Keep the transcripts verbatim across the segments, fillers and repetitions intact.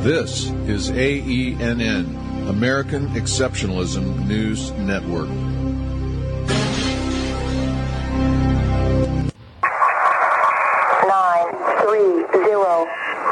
This is A E N N, American Exceptionalism News Network. Nine, three, zero,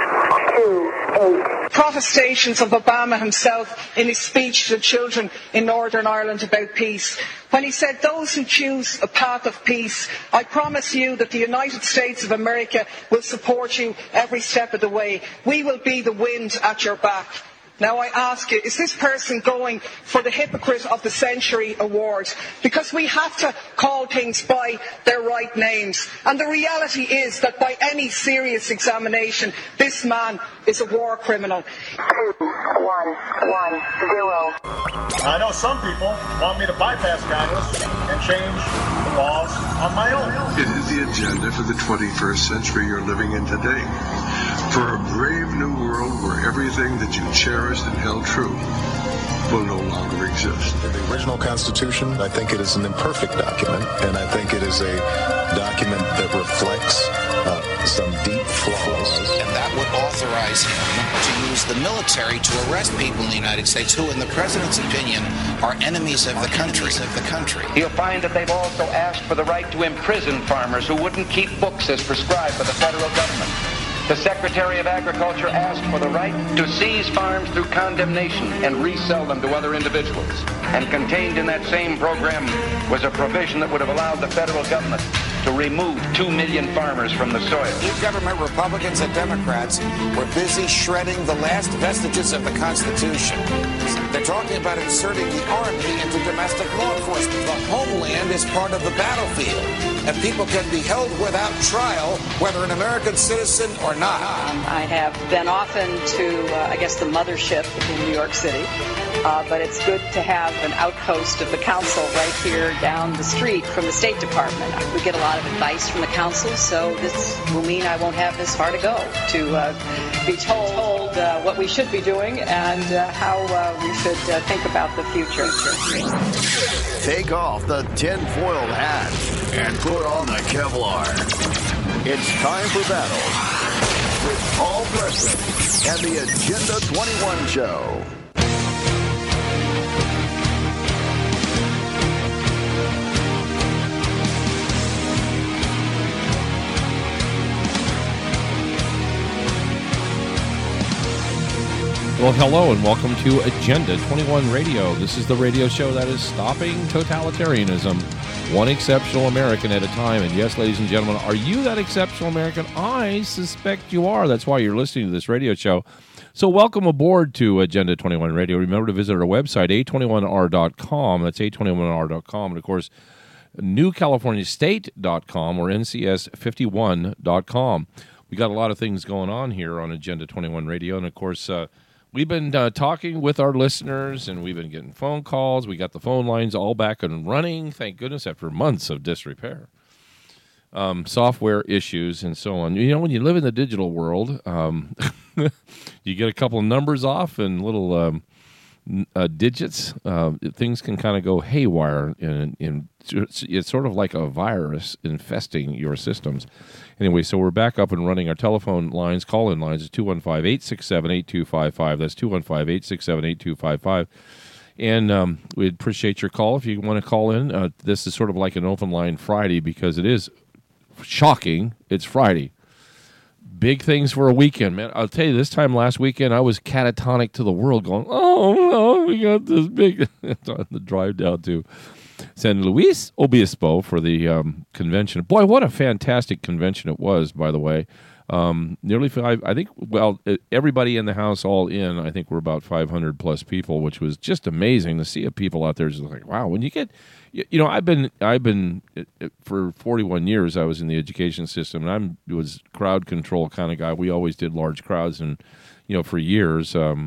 two, eight. Protestations of Obama himself in his speech to children in Northern Ireland about peace, when he said, "Those who choose a path of peace, I promise you that the United States of America will support you every step of the way. We will be the wind at your back." Now I ask you, is this person going for the Hypocrite of the Century award? Because we have to call things by their right names. And the reality is that by any serious examination, this man is a war criminal. Two, one, one, zero. I know some people want me to bypass Congress and change the laws on my own. It is the agenda for the twenty-first century you're living in today. For a brave new world where everything that you cherished and held true will no longer exist. The original Constitution, I think it is an imperfect document, and I think it is a document that reflects uh, some deep flaws. And that would authorize him to use the military to arrest people in the United States who, in the president's opinion, are enemies of the country. Of the country. You'll find that they've also asked for the right to imprison farmers who wouldn't keep books as prescribed by the federal government. The Secretary of Agriculture asked for the right to seize farms through condemnation and resell them to other individuals. And contained in that same program was a provision that would have allowed the federal government to remove two million farmers from the soil. New government Republicans and Democrats were busy shredding the last vestiges of the Constitution. They're talking about inserting the Army into domestic law enforcement. The homeland is part of the battlefield, and people can be held without trial, whether an American citizen or not. I have been often to, uh, I guess, the mothership in New York City, uh, but it's good to have an outpost of the council right here down the street from the State Department. We get a lot of advice from the council, so this will mean I won't have this far to go to uh, be told uh, what we should be doing and uh, how uh, we should uh, think about the future. Take off the tinfoil hat and put on the Kevlar. It's time for battle with Paul Preston and the Agenda twenty-one Show. Well, hello and welcome to Agenda twenty-one Radio. This is the radio show that is stopping totalitarianism, one exceptional American at a time. And yes, ladies and gentlemen, are you that exceptional American? I suspect you are. That's why you're listening to this radio show. So welcome aboard to Agenda twenty-one Radio. Remember to visit our website, A twenty-one R dot com. That's A twenty-one R dot com. And, of course, New California State dot com or N C S fifty-one dot com. We got a lot of things going on here on Agenda twenty-one Radio. And, of course, uh, we've been uh, talking with our listeners, and we've been getting phone calls. We got the phone lines all back and running, thank goodness, after months of disrepair. Um, software issues and so on. You know, when you live in the digital world, um, you get a couple of numbers off and little um, uh, digits. Uh, things can kind of go haywire, and, and it's sort of like a virus infesting your systems. Anyway, so we're back up and running. Our telephone lines, call-in lines, is two one five, eight six seven, eight two five five. That's two one five, eight six seven, eight two five five. And um, we'd appreciate your call if you want to call in. Uh, this is sort of like an open line Friday because it is shocking. It's Friday. Big things for a weekend, man. I'll tell you, this time last weekend, I was catatonic to the world going, oh, no, we got this big... on the drive down to San Luis Obispo for the um, convention. Boy, what a fantastic convention it was, by the way. Um, nearly five, I think, well, everybody in the house all in, I think we're about five hundred plus people, which was just amazing to see people out there. Just like, wow, when you get, you, you know, I've been, I've been, for forty-one years, I was in the education system, and I was crowd control kind of guy. We always did large crowds, and, you know, for years, um,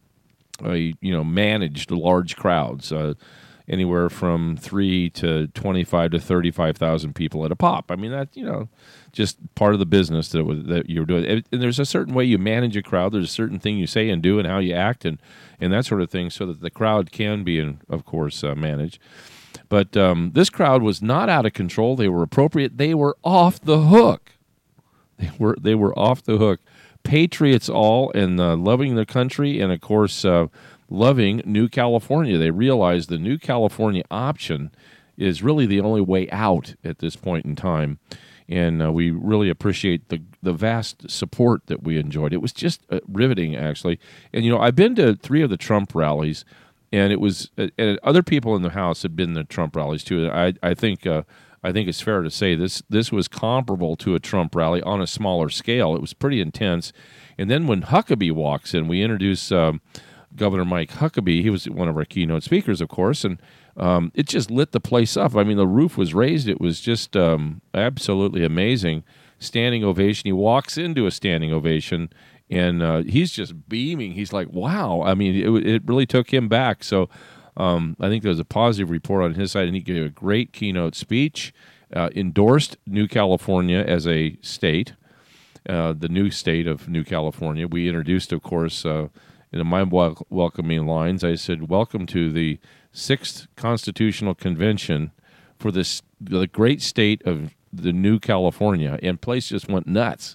I, you know, managed large crowds, uh, anywhere from three to twenty-five to thirty-five thousand people at a pop. I mean, that, you know, just part of the business that was, that you're doing. And there's a certain way you manage a crowd. There's a certain thing you say and do and how you act and, and that sort of thing so that the crowd can be, and of course, uh, managed. But um, this crowd was not out of control. They were appropriate. They were off the hook. They were they were off the hook. patriots all and uh, loving the country, and of course uh, loving New California. They realize the New California option is really the only way out at this point in time. And uh, we really appreciate the the vast support that we enjoyed. It was just uh, riveting, actually. And, you know, I've been to three of the Trump rallies, and it was uh, and other people in the House have been to Trump rallies, too. I, I think uh, I think it's fair to say this this was comparable to a Trump rally on a smaller scale. It was pretty intense. And then when Huckabee walks in, we introduce um, Governor Mike Huckabee. He was one of our keynote speakers, of course, and Um, it just lit the place up. I mean, the roof was raised. It was just um, absolutely amazing. Standing ovation. He walks into a standing ovation, and uh, he's just beaming. He's like, wow. I mean, it, it really took him back. So um, I think there was a positive report on his side, and he gave a great keynote speech, uh, endorsed New California as a state, uh, the new state of New California. We introduced, of course, uh, in my wel- welcoming lines, I said, welcome to the Sixth Constitutional Convention for this the great state of the New California, and place just went nuts.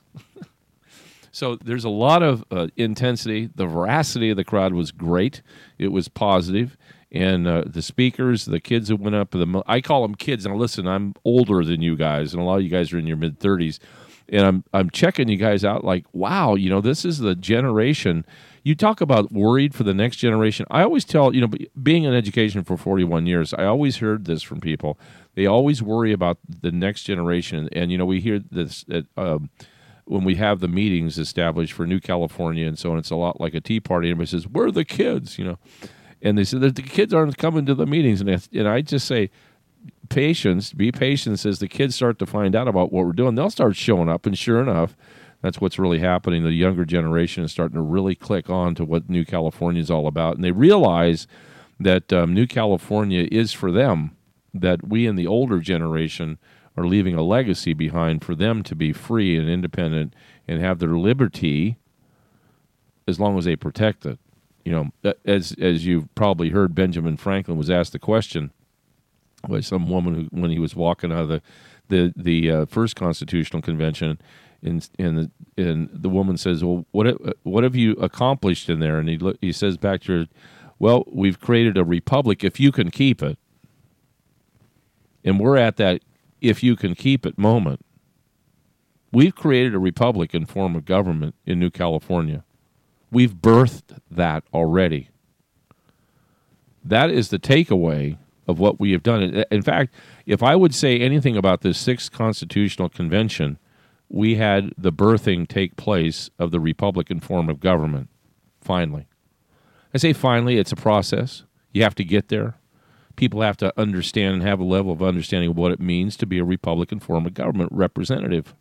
So there's a lot of uh, intensity. The veracity of the crowd was great. It was positive, and uh, the speakers, the kids that went up, the I call them kids. Now listen, I'm older than you guys, and a lot of you guys are in your mid thirties, and I'm I'm checking you guys out. Like, wow, you know, this is the generation. You talk about worried for the next generation. I always tell, you know, being in education for forty-one years, I always heard this from people. They always worry about the next generation. And, you know, we hear this at, um, when we have the meetings established for New California and so on. It's a lot like a tea party. Everybody says, where are the kids, you know? And they say that the kids aren't coming to the meetings. And I, and I just say, patience, be patient. As the kids start to find out about what we're doing, they'll start showing up. And sure enough, that's what's really happening. The younger generation is starting to really click on to what New California is all about. And they realize that um, New California is for them, that we in the older generation are leaving a legacy behind for them to be free and independent and have their liberty as long as they protect it. You know, as as you've probably heard, Benjamin Franklin was asked the question by some woman who, when he was walking out of the, the, the uh, first Constitutional Convention. And and the, and the woman says, well, what what have you accomplished in there? And he he says back to her, well, we've created a republic if you can keep it. And we're at that if you can keep it moment. We've created a Republican form of government in New California. We've birthed that already. That is the takeaway of what we have done. In fact, if I would say anything about this Sixth Constitutional Convention, we had the birthing take place of the Republican form of government, finally. I say finally, it's a process. You have to get there. People have to understand and have a level of understanding of what it means to be a Republican form of government representative.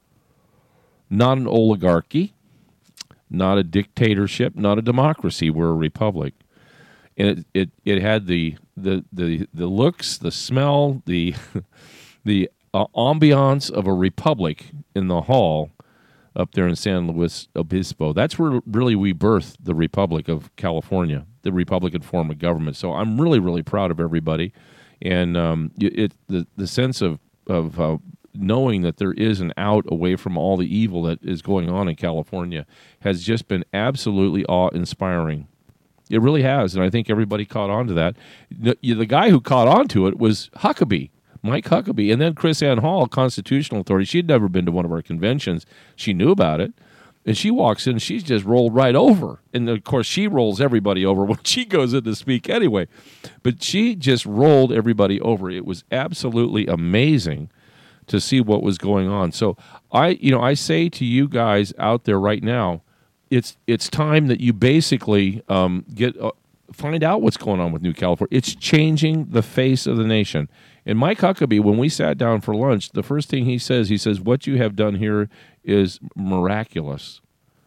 Not an oligarchy, not a dictatorship, not a democracy. We're a republic. And it, it, it had the, the, the, the looks, the smell, the, the uh, ambiance of a republic in the hall up there in San Luis Obispo. That's where really we birthed the Republic of California, the Republican form of government. So I'm really, really proud of everybody. And um, it the, the sense of, of uh, knowing that there is an out away from all the evil that is going on in California has just been absolutely awe-inspiring. It really has, and I think everybody caught on to that. The, the guy who caught on to it was Huckabee, Mike Huckabee, and then Chris Ann Hall, Constitutional Authority. She'd never been to one of our conventions. She knew about it, and she walks in, and she's just rolled right over. And, of course, she rolls everybody over when she goes in to speak anyway. But she just rolled everybody over. It was absolutely amazing to see what was going on. So I, you know, I say to you guys out there right now, it's it's time that you basically um, get uh, find out what's going on with New California. It's changing the face of the nation. And Mike Huckabee, when we sat down for lunch, the first thing he says, he says, what you have done here is miraculous.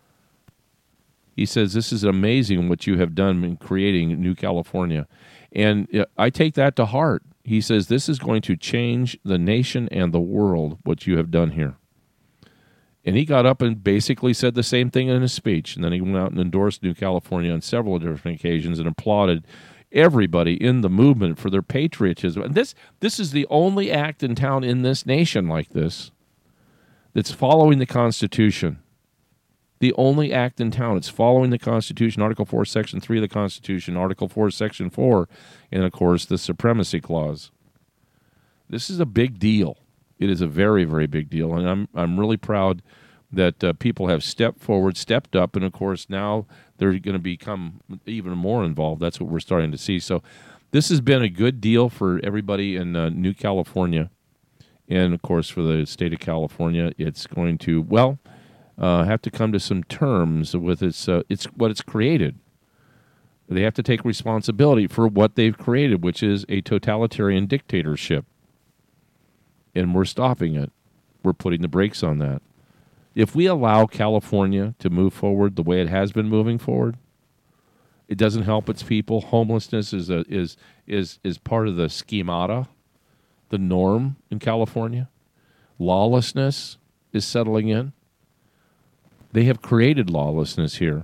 He says, this is amazing what you have done in creating New California. And uh, I take that to heart. He says, this is going to change the nation and the world, what you have done here. And he got up and basically said the same thing in his speech. And then he went out and endorsed New California on several different occasions and applauded everybody in the movement for their patriotism. And this this is the only act in town in this nation like this that's following the Constitution. The only act in town. It's following the Constitution, Article four, Section three of the Constitution, Article four, Section four, and, of course, the Supremacy Clause. This is a big deal. It is a very, very big deal, and I'm I'm really proud that uh, people have stepped forward, stepped up, and, of course, now they're going to become even more involved. That's what we're starting to see. So this has been a good deal for everybody in uh, New California, and, of course, for the state of California. It's going to, well... Uh, have to come to some terms with its, uh, it's what it's created. They have to take responsibility for what they've created, which is a totalitarian dictatorship. And we're stopping it. We're putting the brakes on that. If we allow California to move forward the way it has been moving forward, it doesn't help its people. Homelessness is a, is is is part of the schemata, the norm in California. Lawlessness is settling in. They have created lawlessness here,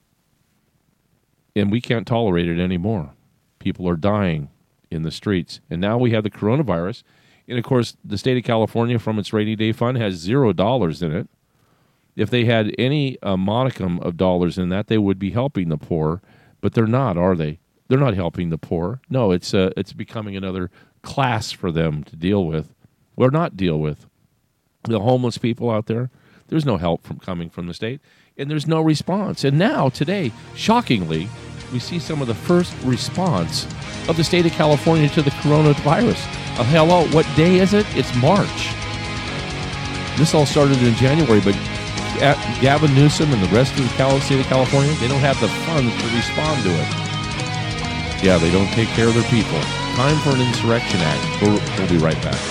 and we can't tolerate it anymore. People are dying in the streets, and now we have the coronavirus, and of course, the state of California, from its rainy day fund, has zero dollars in it. If they had any uh, modicum of dollars in that, they would be helping the poor, but they're not, are they? They're not helping the poor. No, it's uh, it's becoming another class for them to deal with, or not deal with. The homeless people out there. There's no help from coming from the state, and there's no response. And now, today, shockingly, we see some of the first response of the state of California to the coronavirus. Uh, hello, what day is it? It's March. This all started in January, but Gavin Newsom and the rest of the state of California, they don't have the funds to respond to it. Yeah, they don't take care of their people. Time for an insurrection act. We'll, we'll be right back.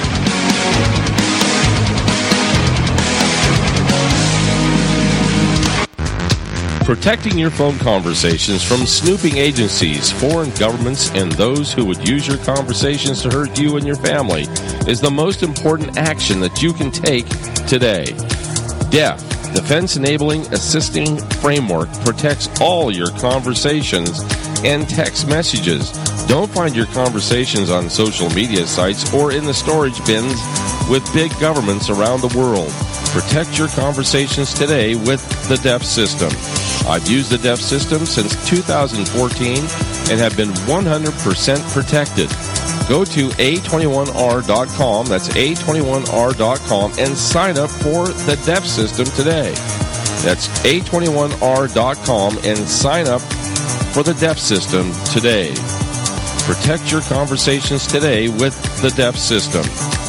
Protecting your phone conversations from snooping agencies, foreign governments, and those who would use your conversations to hurt you and your family is the most important action that you can take today. D E F, Defense Enabling Assisting Framework, protects all your conversations and text messages. Don't find your conversations on social media sites or in the storage bins with big governments around the world. Protect your conversations today with the D E F system. I've used the D E F system since two thousand fourteen and have been one hundred percent protected. Go to A twenty-one R dot com, that's A twenty-one R dot com, and sign up for the D E F system today. That's A twenty-one R dot com and sign up for the D E F system today. Protect your conversations today with the D E F system.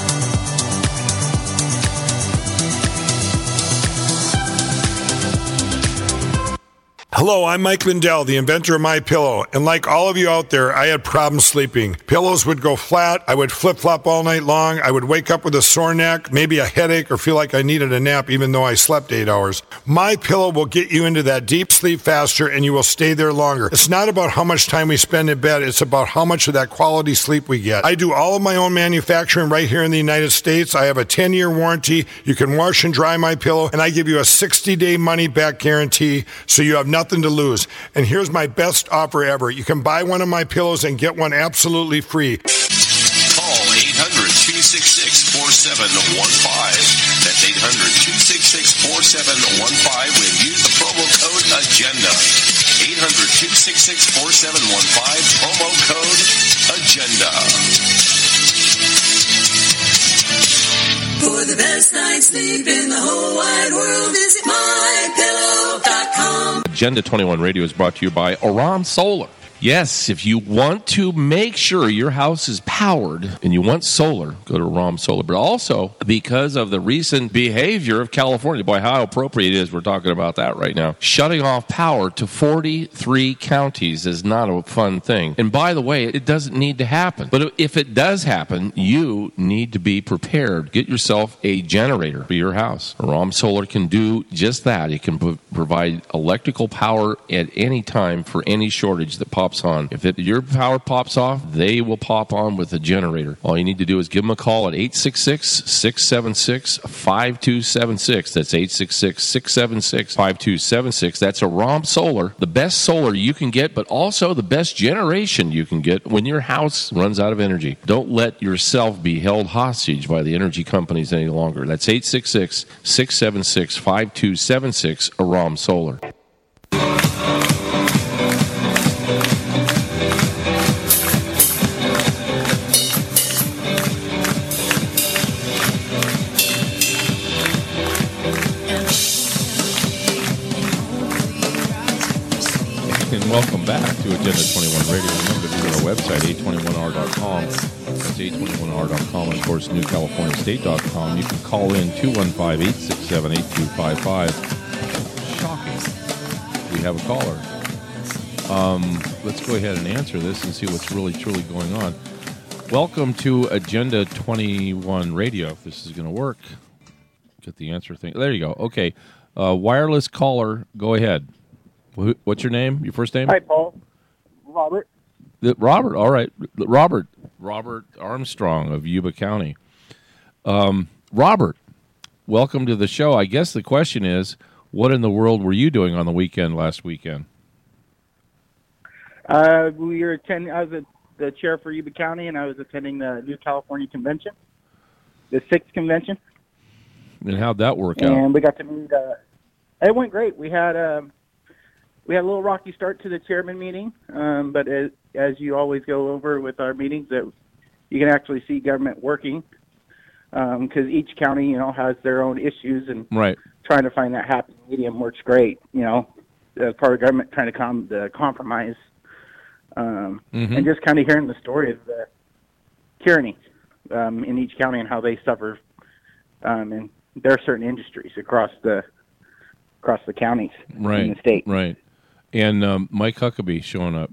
Hello, I'm Mike Lindell, the inventor of MyPillow, and like all of you out there, I had problems sleeping. Pillows would go flat, I would flip-flop all night long, I would wake up with a sore neck, maybe a headache, or feel like I needed a nap even though I slept eight hours. MyPillow will get you into that deep sleep faster, and you will stay there longer. It's not about how much time we spend in bed, it's about how much of that quality sleep we get. I do all of my own manufacturing right here in the United States. I have a ten-year warranty. You can wash and dry MyPillow, and I give you a sixty-day money-back guarantee, so you have nothing to lose. And here's my best offer ever. You can buy one of my pillows and get one absolutely free. Call eight hundred, two six six, four seven one five. That's eight hundred, two six six, four seven one five and use the promo code AGENDA. eight hundred, two six six, four seven one five, promo code AGENDA. For the best night's sleep in the whole wide world, visit my pillow dot com. Agenda twenty-one Radio is brought to you by Aram Solar. Yes, if you want to make sure your house is powered and you want solar, go to Aram Solar. But also, because of the recent behavior of California, boy, how appropriate it is we're talking about that right now. Shutting off power to forty-three counties is not a fun thing. And by the way, it doesn't need to happen. But if it does happen, you need to be prepared. Get yourself a generator for your house. Aram Solar can do just that. It can p- provide electrical power at any time for any shortage that pops pops on. If it, your power pops off, they will pop on with a generator. All you need to do is give them a call at eight six six, six seven six, five two seven six. That's eight six six, six seven six, five two seven six. That's Aram Solar, the best solar you can get, but also the best generation you can get when your house runs out of energy. Don't let yourself be held hostage by the energy companies any longer. That's eight six six, six seven six, five two seven six, Aram Solar. Welcome back to Agenda twenty-one Radio. Remember to visit our website, eight twenty-one R dot com. That's eight twenty-one R dot com. And, of course, new california state dot com. You can call in two one five, eight six seven, eight two five five. Shocking. We have a caller. Um, let's go ahead and answer this and see what's really, truly going on. Welcome to Agenda twenty-one Radio. If this is going to work, get the answer thing. There you go. Okay. Uh, wireless caller, go ahead. What's your name? Your first name? Hi, Paul. Robert. The, Robert, all right. Robert. Robert Armstrong of Yuba County. Um, Robert, welcome to the show. I guess the question is, what in the world were you doing on the weekend last weekend? Uh, we were attending. I was a, the chair for Yuba County, and I was attending the New California Convention, the sixth convention. And how'd that work and out? And we got to meet. Uh, it went great. We had um, we had a little rocky start to the chairman meeting, um, but as, as you always go over with our meetings, that you can actually see government working, because um, each county, you know, has their own issues, and right. trying to find that happy medium works great. You know, as part of government trying to com- the compromise, um, mm-hmm. and just kind of hearing the story of the tyranny um, in each county and how they suffer, um, and there are certain industries across the across the counties right. in the state. Right. And um, Mike Huckabee showing up.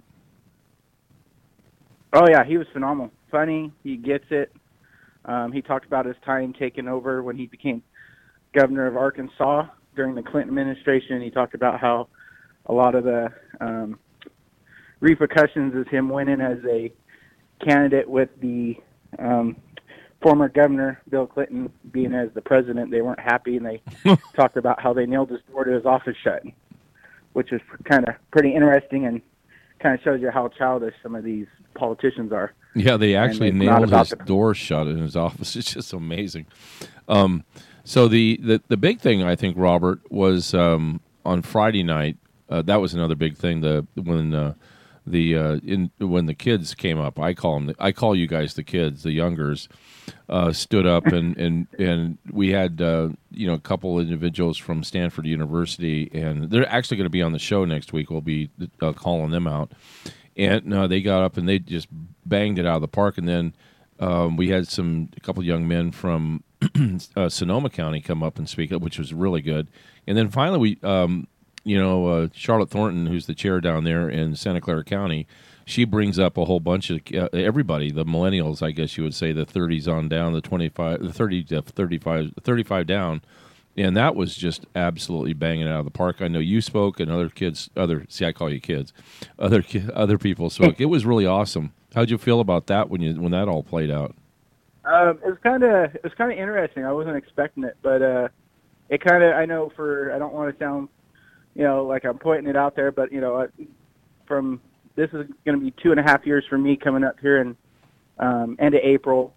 Oh yeah, he was phenomenal. Funny, he gets it. Um, he talked about his time taking over when he became governor of Arkansas during the Clinton administration. He talked about how a lot of the um, repercussions is him winning as a candidate with the um, former governor, Bill Clinton, being as the president. They weren't happy, and they talked about how they nailed his door to his office shut, which is kind of pretty interesting and kind of shows you how childish some of these politicians are. Yeah, they actually and nailed his the... door shut in his office. It's just amazing. Um, so the, the, the big thing, I think, Robert, was um, on Friday night. Uh, that was another big thing. The when uh, the uh, in when the kids came up, I call them. I call you guys the kids, the youngers, uh, stood up and and and we had uh, you know a couple individuals from Stanford University, and they're actually going to be on the show next week. We'll be uh, calling them out. And uh, they got up and they just banged it out of the park. And then um, we had some a couple young men from uh, Sonoma County come up and speak, which was really good. And then finally, we, um, you know, uh, Charlotte Thornton, who's the chair down there in Santa Clara County, she brings up a whole bunch of uh, everybody, the millennials, I guess you would say, the thirties on down, the twenty-five, the thirty to thirty-five, thirty-five down. And that was just absolutely banging it out of the park. I know you spoke, and other kids, other see, I call you kids, other ki- other people spoke. It was really awesome. How'd you feel about that when you when that all played out? Um, it was kind of it was kind of interesting. I wasn't expecting it, but uh, it kind of I know for I don't want to sound, you know, like I'm pointing it out there, but you know, from this is going to be two and a half years for me coming up here in um, end of April,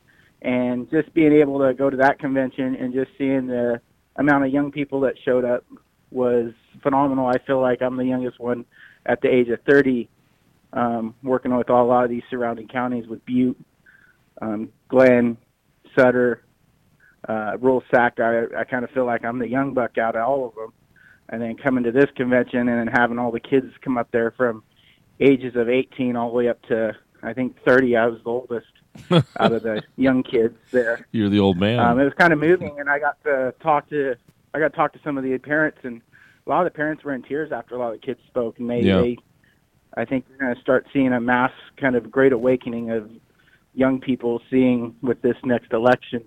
and just being able to go to that convention and just seeing the amount of young people that showed up was phenomenal. I feel like I'm the youngest one at the age of thirty, um, working with a lot of these surrounding counties with Butte, um, Glenn, Sutter, uh, Rural Sac. I, I kind of feel like I'm the young buck out of all of them. And then coming to this convention and then having all the kids come up there from ages of eighteen all the way up to, I think, thirty. I was the oldest out of the young kids there. You're the old man. Um, it was kind of moving, and I got to talk to I got to talk to some of the parents, and a lot of the parents were in tears after a lot of the kids spoke, and they, yeah. they I think we're going to start seeing a mass kind of great awakening of young people seeing with this next election,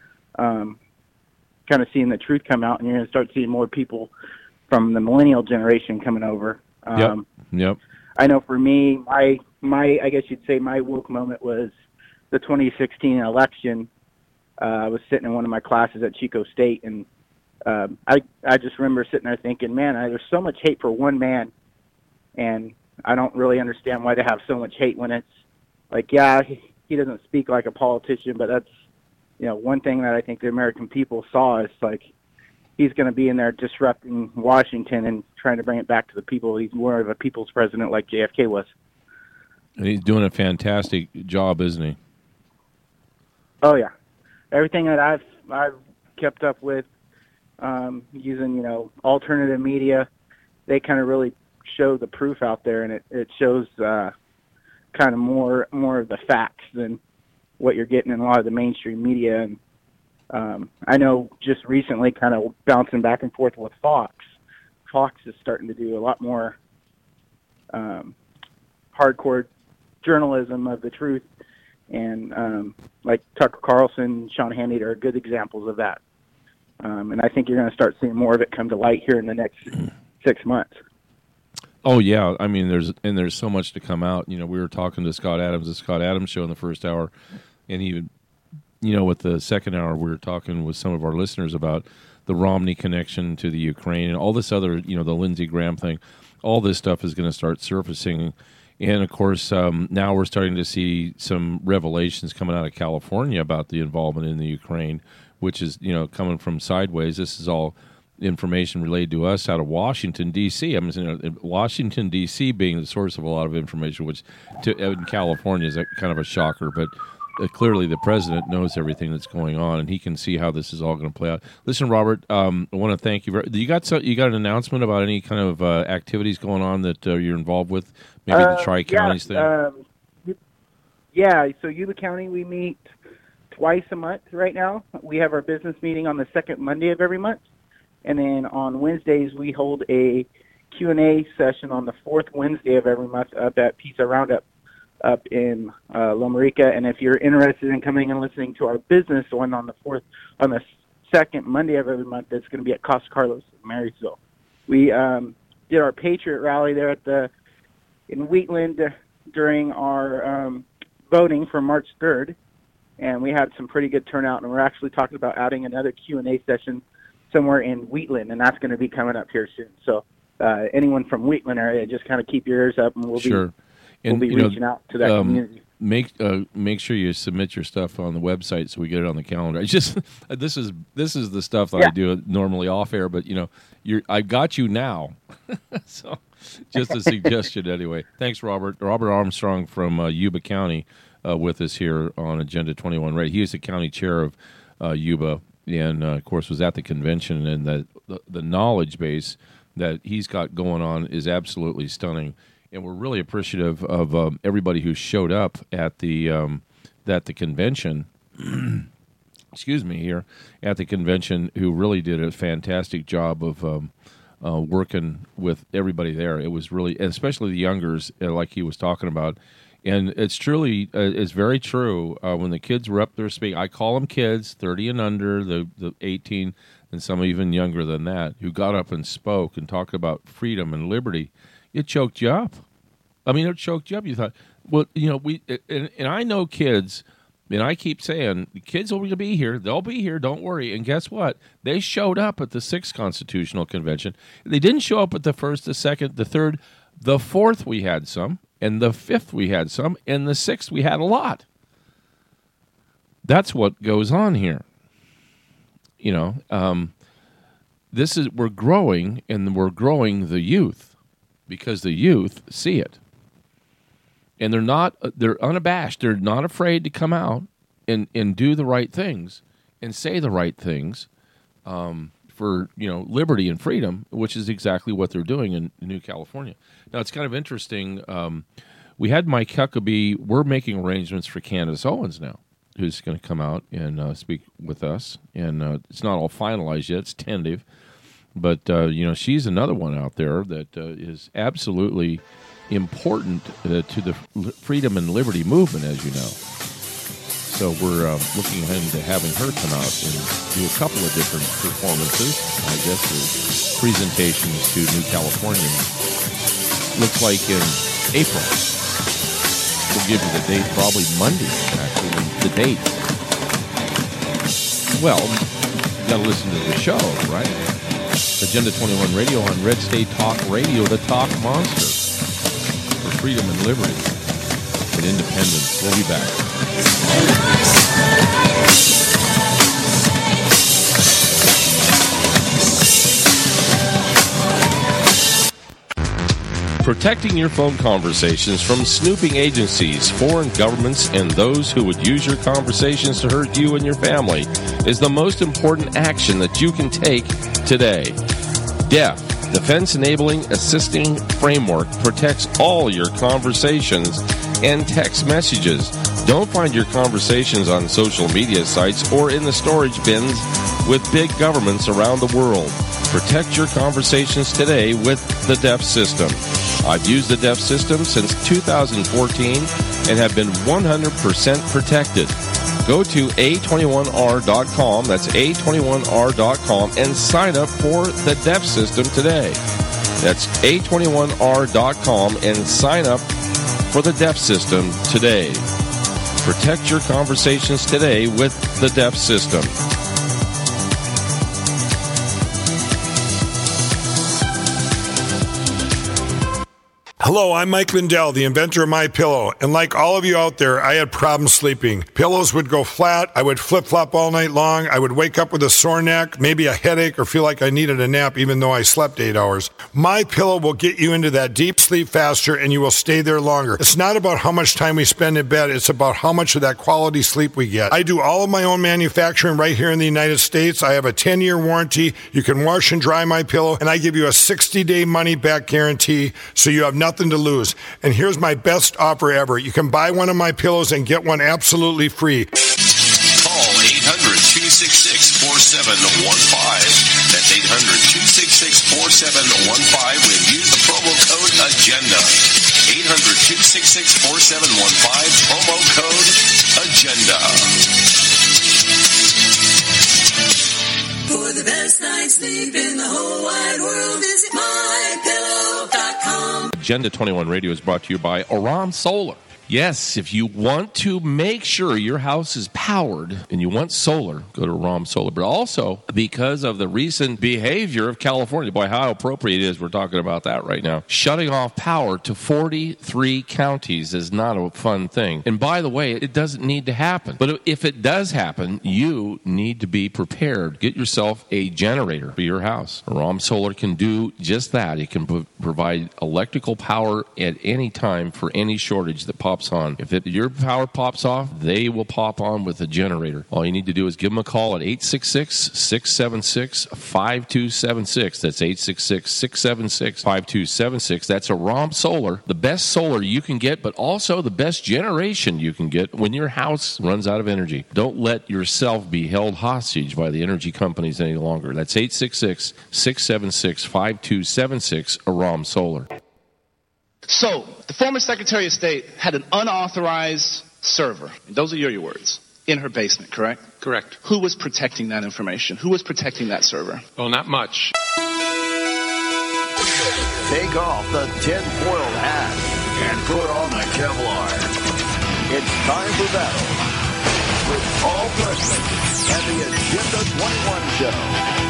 um, kind of seeing the truth come out, and you're going to start seeing more people from the millennial generation coming over. Um, yep. Yep. I know for me, my my I guess you'd say my woke moment was the twenty sixteen election. Uh, I was sitting in one of my classes at Chico State, and um, I I just remember sitting there thinking, man, I, there's so much hate for one man, and I don't really understand why they have so much hate when it's like, yeah, he, he doesn't speak like a politician, but that's, you know, one thing that I think the American people saw is like he's going to be in there disrupting Washington and trying to bring it back to the people. He's more of a people's president like J F K was. And he's doing a fantastic job, isn't he? Oh yeah, everything that I've I've kept up with um, using you know alternative media, they kind of really show the proof out there, and it it shows uh, kind of more more of the facts than what you're getting in a lot of the mainstream media. And um, I know just recently, kind of bouncing back and forth with Fox, Fox is starting to do a lot more um, hardcore journalism of the truth. And um, like Tucker Carlson, Sean Hannity are good examples of that. Um, and I think you're going to start seeing more of it come to light here in the next six months. Oh yeah, I mean, there's and there's so much to come out. You know, we were talking to Scott Adams, the Scott Adams Show in the first hour, and even, you know, with the second hour, we were talking with some of our listeners about the Romney connection to the Ukraine and all this other, you know, the Lindsey Graham thing. All this stuff is going to start surfacing. And, of course, um, now we're starting to see some revelations coming out of California about the involvement in the Ukraine, which is, you know, coming from sideways. This is all information relayed to us out of Washington, D C I mean, you know, Washington, D C being the source of a lot of information, which to, in California is a, kind of a shocker. But uh, clearly the president knows everything that's going on, and he can see how this is all going to play out. Listen, Robert, um, I want to thank you. Very, you got so, you got an announcement about any kind of uh, activities going on that uh, you're involved with? Maybe the Uh, Tri-Counties yeah, thing? Um, yeah, so Yuba County, we meet twice a month right now. We have our business meeting on the second Monday of every month. And then on Wednesdays, we hold a Q and A session on the fourth Wednesday of every month up at Pizza Roundup up in uh, Loma Rica. And if you're interested in coming and listening to our business one on the fourth, on the second Monday of every month, that's going to be at Costa Carlos in Marysville. We um, did our Patriot rally there at the in Wheatland during our um, voting for March third, and we had some pretty good turnout, and we're actually talking about adding another Q and A session somewhere in Wheatland, and that's going to be coming up here soon. So uh, anyone from Wheatland area, just kind of keep your ears up, and we'll Sure. be, we'll And, be you know, reaching out to that um, community. Make uh, make sure you submit your stuff on the website so we get it on the calendar. It's just this is this is the stuff that I Yeah. do normally off air, but you know, you're I got you now. So just a suggestion anyway. Thanks, Robert. Robert Armstrong from uh, Yuba County uh, with us here on Agenda twenty-one. Right, he is the county chair of uh, Yuba, and uh, of course was at the convention, and the, the the knowledge base that he's got going on is absolutely stunning. And we're really appreciative of um, everybody who showed up at the um, at the convention. excuse me, here at the convention, who really did a fantastic job of um, uh, working with everybody there. It was really, especially the youngers, uh, like he was talking about. And it's truly, uh, it's very true. Uh, when the kids were up there speaking, I call them kids, thirty and under, the the eighteen, and some even younger than that, who got up and spoke and talked about freedom and liberty. It choked you up. I mean, it choked you up. You thought, well, you know, we and, and I know kids, and I keep saying, the kids will be here. They'll be here. Don't worry. And guess what? They showed up at the sixth Constitutional Convention. They didn't show up at the first, the second, the third, the fourth. We had some, and the fifth we had some, and the sixth we had a lot. That's what goes on here. You know, um, this is we're growing, and we're growing the youth. Because the youth see it, and they're not they're unabashed. They're not afraid to come out and, and do the right things and say the right things um, for you know liberty and freedom, which is exactly what they're doing in New California. Now it's kind of interesting. Um, we had Mike Huckabee. We're making arrangements for Candace Owens now, who's going to come out and uh, speak with us. And uh, it's not all finalized yet; it's tentative. But, uh, you know, she's another one out there that uh, is absolutely important uh, to the freedom and liberty movement, as you know. So we're uh, looking ahead to having her come out and do a couple of different performances, I guess, or presentations to New Californians. Looks like in April. We'll give you the date probably Monday, actually, the date. Well, you got to listen to the show, right? Agenda twenty-one Radio on Red State Talk Radio, the talk monster for freedom and liberty and independence. We'll be back. Protecting your phone conversations from snooping agencies, foreign governments, and those who would use your conversations to hurt you and your family is the most important action that you can take today. D E F, Defense Enabling Assisting Framework, protects all your conversations and text messages. Don't find your conversations on social media sites or in the storage bins with big governments around the world. Protect your conversations today with the D E F system. I've used the D E F system since two thousand fourteen and have been one hundred percent protected. Go to A twenty-one R dot com, that's A twenty-one R dot com, and sign up for the D E F system today. That's A twenty-one R dot com and sign up for the D E F system today. Protect your conversations today with the D E F system. Hello, I'm Mike Lindell, the inventor of MyPillow, and like all of you out there, I had problems sleeping. Pillows would go flat, I would flip-flop all night long, I would wake up with a sore neck, maybe a headache, or feel like I needed a nap even though I slept eight hours. MyPillow will get you into that deep sleep faster, and you will stay there longer. It's not about how much time we spend in bed, it's about how much of that quality sleep we get. I do all of my own manufacturing right here in the United States. I have a ten-year warranty. You can wash and dry MyPillow, and I give you a sixty-day money-back guarantee, so you have nothing to lose. And here's my best offer ever. You can buy one of my pillows and get one absolutely free. Call eight hundred, two six six, four seven one five. That's eight hundred, two six six, four seven one five and use the promo code AGENDA. eight hundred, two six six, four seven one five, promo code AGENDA. For the best night's sleep in the whole wide world, visit my pillow dot com. Agenda twenty-one Radio is brought to you by Aram Solar. Yes, if you want to make sure your house is powered and you want solar, go to Aram Solar. But also, because of the recent behavior of California, boy, how appropriate it is we're talking about that right now. Shutting off power to forty-three counties is not a fun thing. And by the way, it doesn't need to happen. But if it does happen, you need to be prepared. Get yourself a generator for your house. Aram Solar can do just that. It can pro- provide electrical power at any time for any shortage that pops on. If it, your power pops off, they will pop on with a generator. All you need to do is give them a call at eight six six, six seven six, five two seven six. That's eight six six, six seven six, five two seven six. That's Aram Solar. The best solar you can get, but also the best generation you can get when your house runs out of energy. Don't let yourself be held hostage by the energy companies any longer. That's eight six six, six seven six, five two seven six, Aram Solar. So, the former Secretary of State had an unauthorized server, and those are your, your words, in her basement, correct? Correct. Who was protecting that information? Who was protecting that server? Well, not much. Take off the tin-foil hat and put on the Kevlar. It's time for battle with Paul Preston and the Agenda twenty-one Show.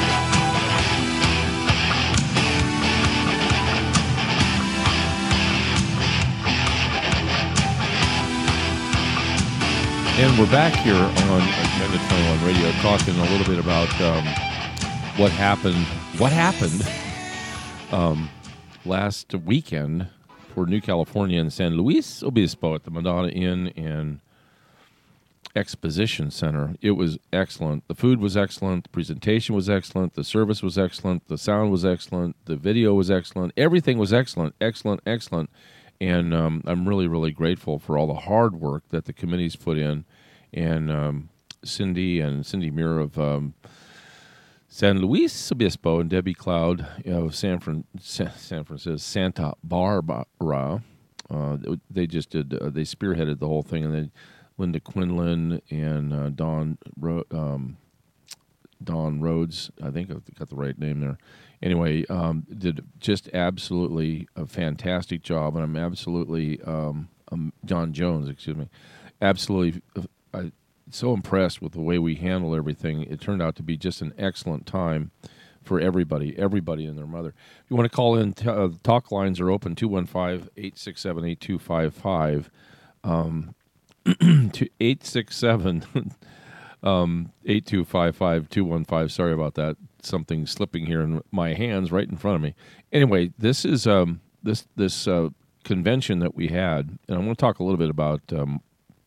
And we're back here on Agenda twenty-one Radio talking a little bit about um, what happened what happened um, last weekend for New California in San Luis Obispo at the Madonna Inn and Exposition Center. It was excellent. The food was excellent. The presentation was excellent. The service was excellent. The sound was excellent. The video was excellent. Everything was excellent, excellent, excellent. And um, I'm really, really grateful for all the hard work that the committee's put in. And um, Cindy and Cindy Muir of um, San Luis Obispo and Debbie Cloud of San, Fran- San Francisco, Santa Barbara, uh, they just did, uh, they spearheaded the whole thing. And then Linda Quinlan and uh, Dawn um, Don Rhodes, I think I've got the right name there. Anyway, um, did just absolutely a fantastic job, and I'm absolutely um, um, John Jones, excuse me, absolutely uh, I, so impressed with the way we handle everything. It turned out to be just an excellent time for everybody, everybody and their mother. If you want to call in, t- uh, talk lines are open, two one five, eight six seven, eight two five five, um, to eight six seven, um, eight two five five, two one five. Sorry about that. Something slipping here in my hands right in front of me. Anyway, this is um, this this uh, convention that we had, and I want to talk a little bit about um,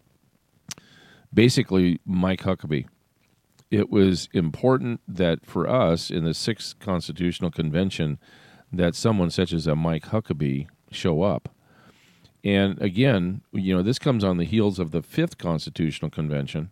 basically Mike Huckabee. It was important that for us in the sixth Constitutional Convention that someone such as a Mike Huckabee show up. And again, you know, this comes on the heels of the fifth Constitutional Convention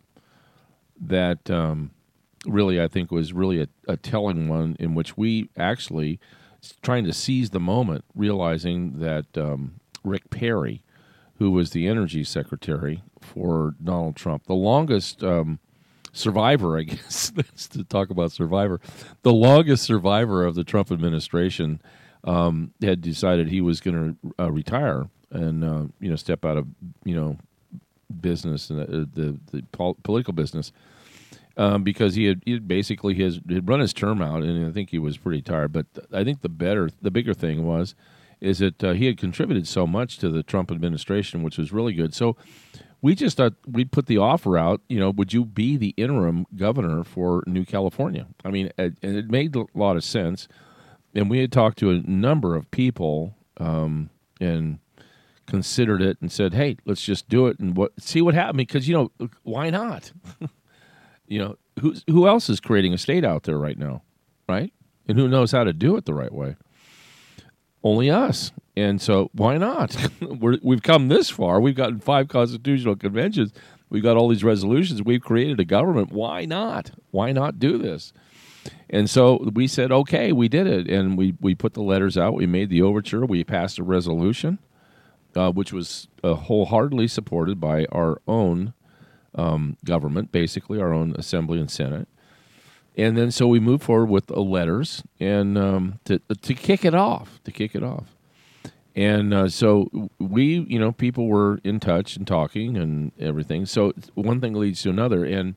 that um, really, I think, was really a, a telling one in which we actually trying to seize the moment, realizing that um, Rick Perry, who was the energy secretary for Donald Trump, the longest um, survivor, I guess, to talk about survivor, the longest survivor of the Trump administration, um, had decided he was going to uh, retire and uh, you know step out of you know business and the the, the pol- political business. Um, because he had, he had basically his had run his term out, and I think he was pretty tired. But I think the better, the bigger thing was, is that uh, he had contributed so much to the Trump administration, which was really good. So we just thought we'd put the offer out. You know, would you be the interim governor for New California? I mean, it, and it made a lot of sense. And we had talked to a number of people um, and considered it and said, "Hey, let's just do it and what see what happens." Because you know, why not? You know, who who else is creating a state out there right now, right? And who knows how to do it the right way? Only us. And so why not? We're, we've come this far. We've gotten five constitutional conventions. We've got all these resolutions. We've created a government. Why not? Why not do this? And so we said, okay, we did it. And we, we put the letters out. We made the overture. We passed a resolution, uh, which was uh, wholeheartedly supported by our own Um, government, basically our own Assembly and Senate, and then so we moved forward with the letters and um, to to kick it off, to kick it off, and uh, so we, you know, people were in touch and talking and everything. So one thing leads to another, and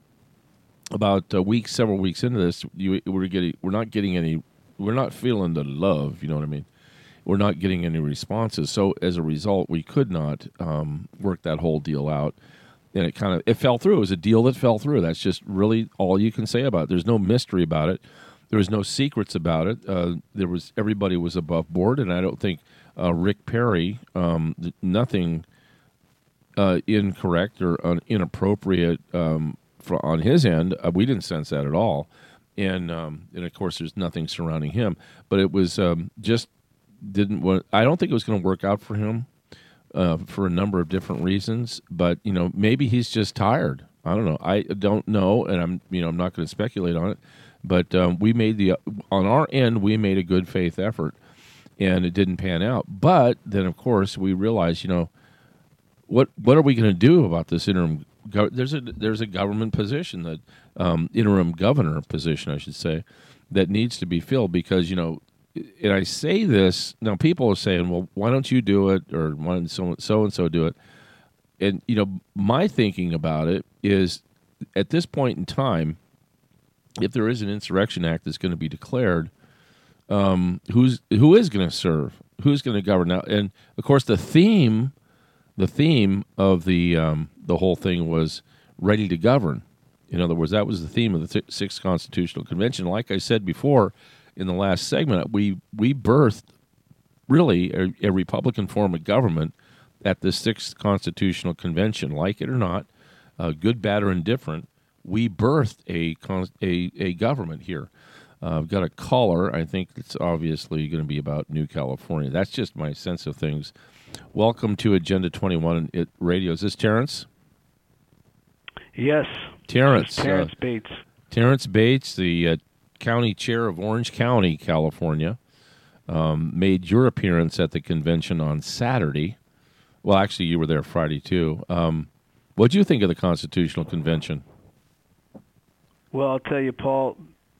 about a week, several weeks into this, you we're getting, we're not getting any, we're not feeling the love. You know what I mean? We're not getting any responses. So as a result, we could not um, work that whole deal out. And it kind of it fell through. It was a deal that fell through. That's just really all you can say about it. There's no mystery about it. There was no secrets about it. Uh, there was everybody was above board, and I don't think uh, Rick Perry, um, nothing uh, incorrect or un- inappropriate um, for, on his end. Uh, we didn't sense that at all, and um, and of course there's nothing surrounding him. But it was um, just didn't. Want, I don't think it was going to work out for him. Uh, for a number of different reasons, but you know, maybe he's just tired. I don't know. I don't know, and I'm you know I'm not going to speculate on it. But um, we made the on our end, we made a good faith effort, and it didn't pan out. But then, of course, we realized, you know, what what are we going to do about this interim? Go- there's a there's a government position that um, interim governor position, I should say, that needs to be filled because you know. And I say this now. People are saying, "Well, why don't you do it?" Or "Why don't so so and so do it?" And you know, my thinking about it is, at this point in time, if there is an insurrection act that's going to be declared, um, who's who is going to serve? Who's going to govern now? And of course, the theme, the theme of the um, the whole thing was ready to govern. In other words, that was the theme of the th- Sixth Constitutional Convention. Like I said before. In the last segment, we we birthed really a, a Republican form of government at the Sixth Constitutional Convention. Like it or not, uh, good, bad, or indifferent, we birthed a a, a government here. Uh, I've got a caller. I think it's obviously going to be about New California. That's just my sense of things. Welcome to Agenda twenty-one at Radio. Is this Terrence? Yes. Terrence. Terrence uh, Bates. Terrence Bates, the uh, county chair of Orange County, California, um, made your appearance at the convention on Saturday. Well, actually, you were there Friday, too. Um, what do you think of the Constitutional Convention? Well, I'll tell you, Paul,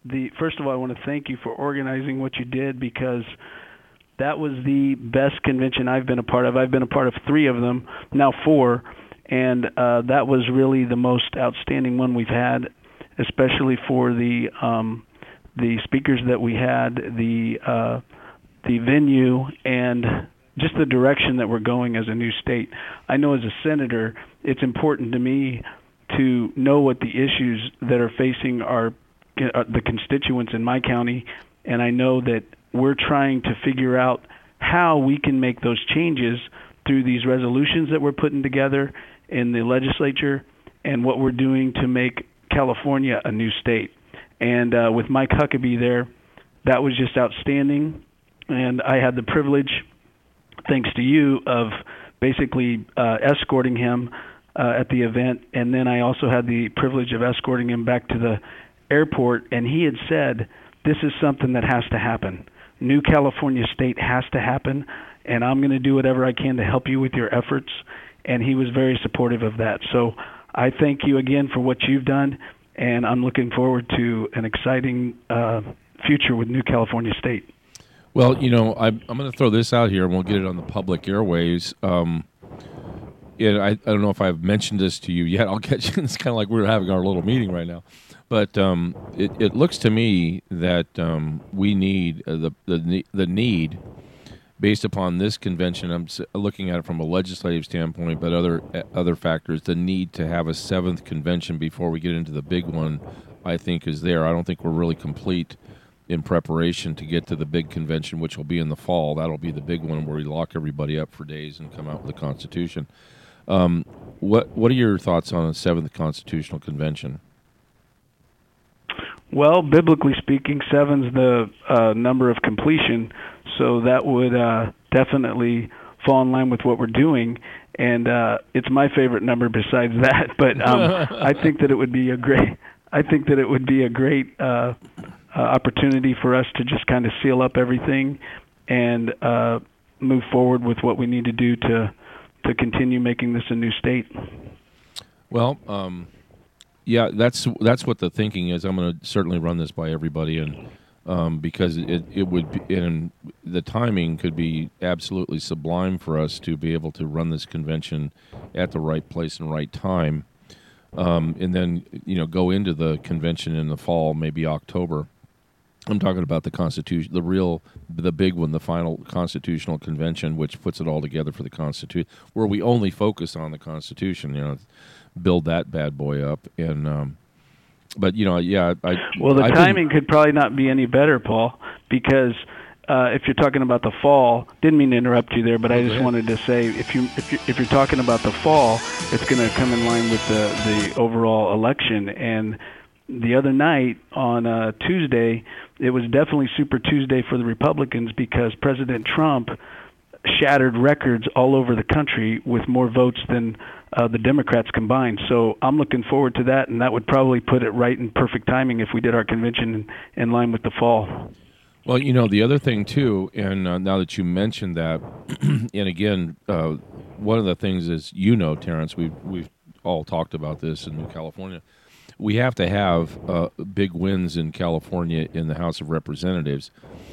the first of all, I want to thank you for organizing what you did, because that was the best convention I've been a part of. I've been a part of three of them, now four, and uh, that was really the most outstanding one we've had, especially for the um, the speakers that we had, the uh, the venue, and just the direction that we're going as a new state. I know as a senator, it's important to me to know what the issues that are facing our uh, the constituents in my county, and I know that we're trying to figure out how we can make those changes through these resolutions that we're putting together in the legislature and what we're doing to make California a new state. And uh, with Mike Huckabee there, that was just outstanding. And I had the privilege, thanks to you, of basically uh, escorting him uh, at the event. And then I also had the privilege of escorting him back to the airport. And he had said, this is something that has to happen. New California State has to happen, and I'm going to do whatever I can to help you with your efforts. And he was very supportive of that. So I thank you again for what you've done, and I'm looking forward to an exciting uh, future with New California State. Well, you know, I'm, I'm going to throw this out here, and we'll get it on the public airways. Um, and I, I don't know if I've mentioned this to you yet. I'll get you. It's kind of like we're having our little meeting right now. But um, it, it looks to me that um, we need uh, the, the the need, based upon this convention, I'm looking at it from a legislative standpoint, but other other factors, the need to have a seventh convention before we get into the big one, I think is there. I don't think we're really complete in preparation to get to the big convention, which will be in the fall. That'll be the big one where we lock everybody up for days and come out with a constitution. Um, what what are your thoughts on a seventh constitutional convention? Well, biblically speaking, seven's the uh, number of completion, so that would uh, definitely fall in line with what we're doing. And uh, it's my favorite number besides that. But um, I think that it would be a great. I think that it would be a great uh, uh, opportunity for us to just kind of seal up everything and uh, move forward with what we need to do to to continue making this a new state. Well. Um Yeah, that's that's what the thinking is. I'm going to certainly run this by everybody, and um, because it it would be, and the timing could be absolutely sublime for us to be able to run this convention at the right place and right time, um, and then you know go into the convention in the fall, maybe October. I'm talking about the Constitution, the real, the big one, the final constitutional convention, which puts it all together for the Constitution, where we only focus on the Constitution. You know. Build that bad boy up, and um, but you know, yeah. I, well, the I timing could probably not be any better, Paul, because uh, if you're talking about the fall, didn't mean to interrupt you there, but I just ahead. wanted to say if you if you if you're talking about the fall, it's going to come in line with the the overall election. And the other night on uh, Tuesday, it was definitely Super Tuesday for the Republicans because President Trump shattered records all over the country with more votes than uh, the Democrats combined. So I'm looking forward to that, and that would probably put it right in perfect timing if we did our convention in, in line with the fall. Well, you know, the other thing, too, and uh, now that you mentioned that, and again, uh, one of the things is, you know, Terrence, we've, we've all talked about this in New California, we have to have uh, big wins in California in the House of Representatives.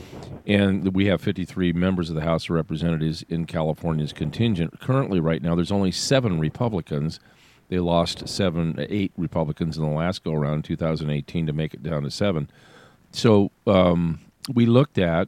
And we have fifty-three members of the House of Representatives in California's contingent. Currently, right now, there's only seven Republicans. They lost seven, eight Republicans in the last go-around in two thousand eighteen to make it down to seven. So um, we looked at,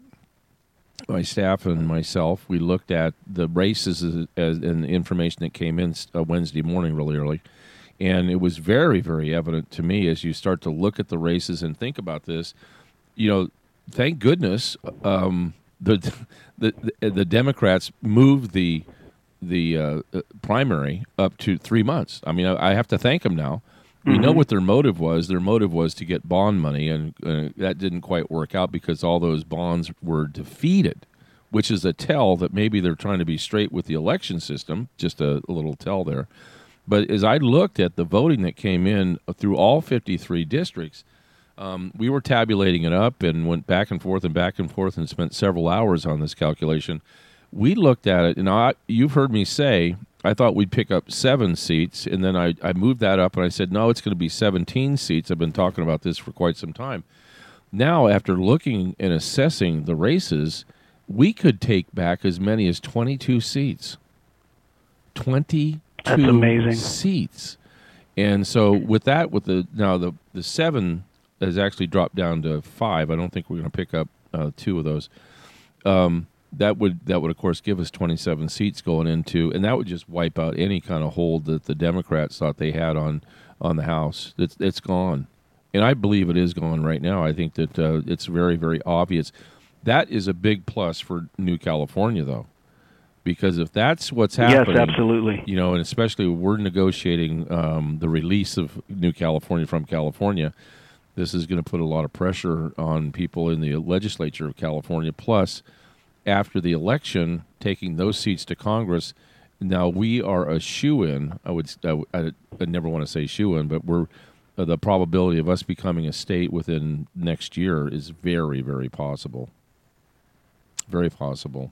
my staff and myself, we looked at the races as, as, and the information that came in uh, Wednesday morning really early. And it was very, very evident to me as you start to look at the races and think about this, you know, thank goodness um, the, the the Democrats moved the the uh, primary up to three months. I mean, I, I have to thank them now. We mm-hmm. know what their motive was. Their motive was to get bond money, and uh, that didn't quite work out because all those bonds were defeated, which is a tell that maybe they're trying to be straight with the election system, just a, a little tell there. But as I looked at the voting that came in through all fifty-three districts, Um, we were tabulating it up and went back and forth and back and forth and spent several hours on this calculation. We looked at it, and I, you've heard me say, I thought we'd pick up seven seats, and then I, I moved that up, and I said, no, it's going to be seventeen seats. I've been talking about this for quite some time. Now, after looking and assessing the races, we could take back as many as twenty-two seats. twenty-two That's amazing. seats. And so with that, with the now the, the seven has actually dropped down to five. I don't think we're going to pick up uh, two of those. Um, that would that would of course give us twenty-seven seats going into, and that would just wipe out any kind of hold that the Democrats thought they had on on the House. It's it's gone, and I believe it is gone right now. I think that uh, it's very very obvious. That is a big plus for New California, though. Because if that's what's happening, yes, absolutely. You know, and especially we're negotiating um, the release of New California from California, this is going to put a lot of pressure on people in the legislature of California. Plus, after the election, taking those seats to Congress, now we are a shoo-in. I would, I, I, I never want to say shoo-in, but we're uh, the probability of us becoming a state within next year is very, very possible. Very possible.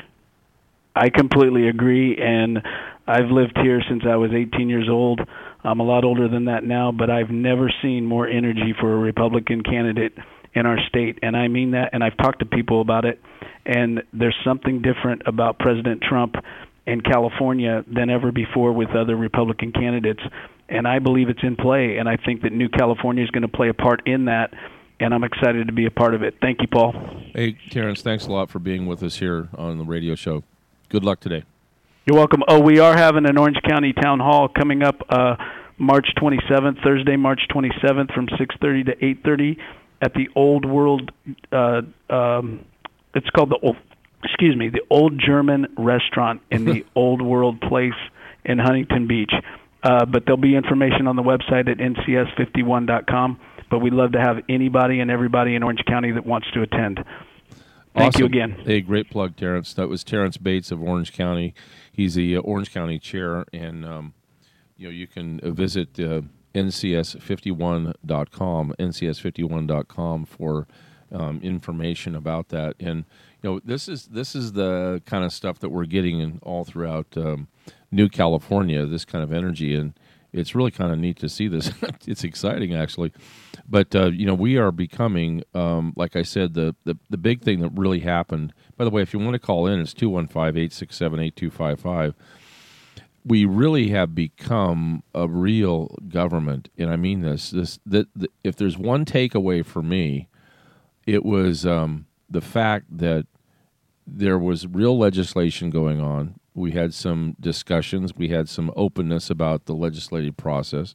I completely agree, and I've lived here since I was eighteen years old. I'm a lot older than that now, but I've never seen more energy for a Republican candidate in our state, and I mean that, and I've talked to people about it, and there's something different about President Trump in California than ever before with other Republican candidates, and I believe it's in play, and I think that New California is going to play a part in that, and I'm excited to be a part of it. Thank you, Paul. Hey, Terrence, thanks a lot for being with us here on the radio show. Good luck today. You're welcome. Oh, we are having an Orange County Town Hall coming up uh, March twenty-seventh, Thursday, March twenty-seventh from six thirty to eight thirty at the Old World, uh, um, it's called the, old, excuse me, the Old German Restaurant in the Old World Place in Huntington Beach. Uh, but there'll be information on the website at N C S fifty-one dot com. But we'd love to have anybody and everybody in Orange County that wants to attend. Thank awesome. you again. Hey, great plug, Terrence. That was Terrence Bates of Orange County. He's the uh, Orange County chair, and um, you know you can uh, visit uh, N C S fifty-one dot com, N C S fifty-one dot com for um, information about that. And you know this is this is the kind of stuff that we're getting in all throughout um, New California. This kind of energy, and it's really kind of neat to see this. It's exciting, actually. But, uh, you know, we are becoming, um, like I said, the, the, the big thing that really happened. By the way, if you want to call in, it's two one five, eight six seven, eight two five five. We really have become a real government, and I mean this. This that, that if there's one takeaway for me, it was um, the fact that there was real legislation going on. We had some discussions. We had some openness about the legislative process.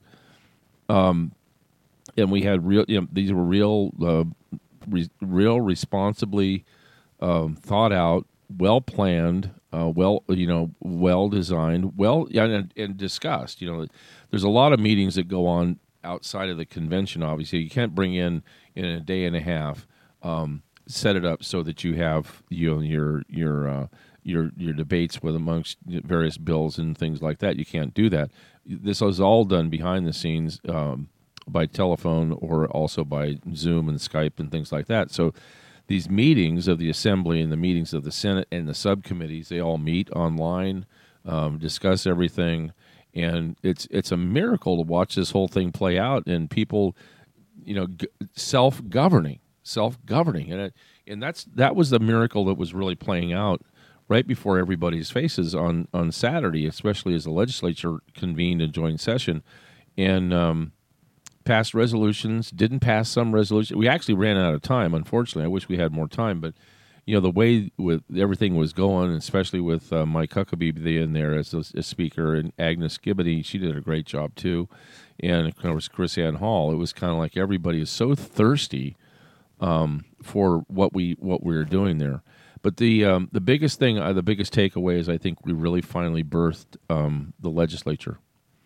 Um, and we had real, you know, these were real, uh, re- real responsibly um, thought out, well planned, uh, well, you know, well designed, well, yeah, and, and discussed. You know, there's a lot of meetings that go on outside of the convention. Obviously, you can't bring in in a day and a half, um, set it up so that you have you know your your uh, your your debates with amongst various bills and things like that. You can't do that. This was all done behind the scenes. Um, by telephone or also by Zoom and Skype and things like that. So these meetings of the Assembly and the meetings of the Senate and the subcommittees, they all meet online, um, discuss everything, and it's it's a miracle to watch this whole thing play out and people, you know, g- self-governing, self-governing. And it, and that's that was the miracle that was really playing out right before everybody's faces on, on Saturday, especially as the legislature convened a joint session. And um passed resolutions, didn't pass some resolutions. We actually ran out of time, unfortunately. I wish we had more time, but you know the way with everything was going, especially with uh, Mike Huckabee in there as a, a speaker, and Agnes Gibbity, she did a great job too, and of course Chris Ann Hall. It was kind of like everybody is so thirsty um, for what we what we were doing there. But the um, the biggest thing, uh, the biggest takeaway is I think we really finally birthed um, the legislature.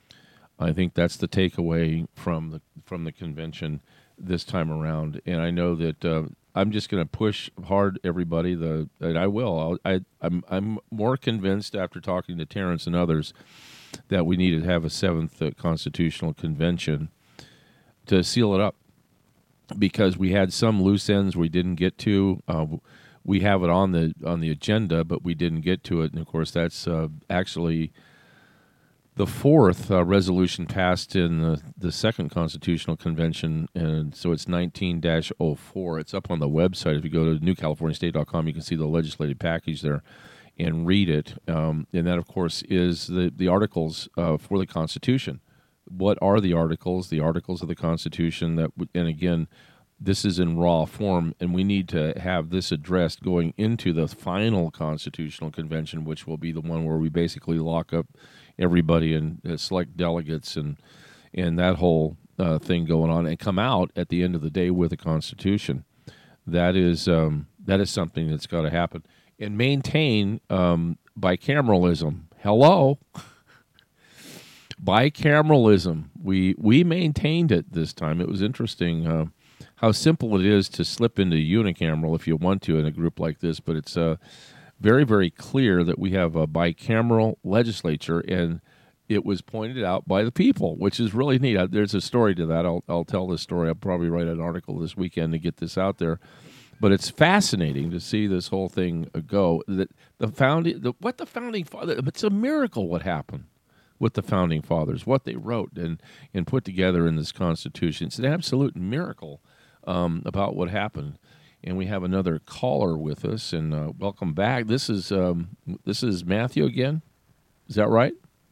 I think that's the takeaway from the from the convention this time around, and I know that uh, I'm just going to push hard, everybody. The and I will. I'll, I I'm I'm more convinced after talking to Terrence and others that we need to have a seventh uh, constitutional convention to seal it up, because we had some loose ends we didn't get to. Uh, we have it on the on the agenda, but we didn't get to it, and of course that's uh, actually. the fourth uh, resolution passed in the, the second constitutional convention, and so it's nineteen dash oh four. It's up on the website. If you go to new california state dot com, you can see the legislative package there and read it. Um, and that, of course, is the, the articles uh, for the Constitution. What are the articles? The articles of the Constitution that, and again, this is in raw form, and we need to have this addressed going into the final constitutional convention, which will be the one where we basically lock up everybody and uh, select delegates and and that whole uh, thing going on, and come out at the end of the day with a constitution. That is um, that is something that's got to happen. And maintain um, bicameralism. Hello, bicameralism. We we maintained it this time. It was interesting uh, how simple it is to slip into unicameral if you want to in a group like this, but it's uh, very, very clear that we have a bicameral legislature, and it was pointed out by the people, which is really neat. There's a story to that. I'll, I'll tell this story. I'll probably write an article this weekend to get this out there. But it's fascinating to see this whole thing go. That the founding, the, what the founding fathers, it's a miracle what happened with the founding fathers, what they wrote and, and put together in this Constitution. It's an absolute miracle um, about what happened. And we have another caller with us, and uh, welcome back. This is um, this is Matthew again. Is that right?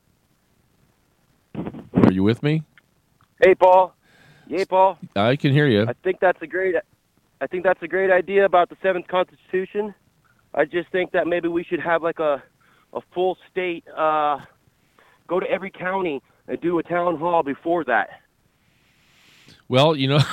Are you with me? Hey, Paul. Yay, Paul. I can hear you. I think that's a great. I think that's a great idea about the seventh Constitution. I just think that maybe we should have like a a full state. Uh, go to every county and do a town hall before that. Well, you know.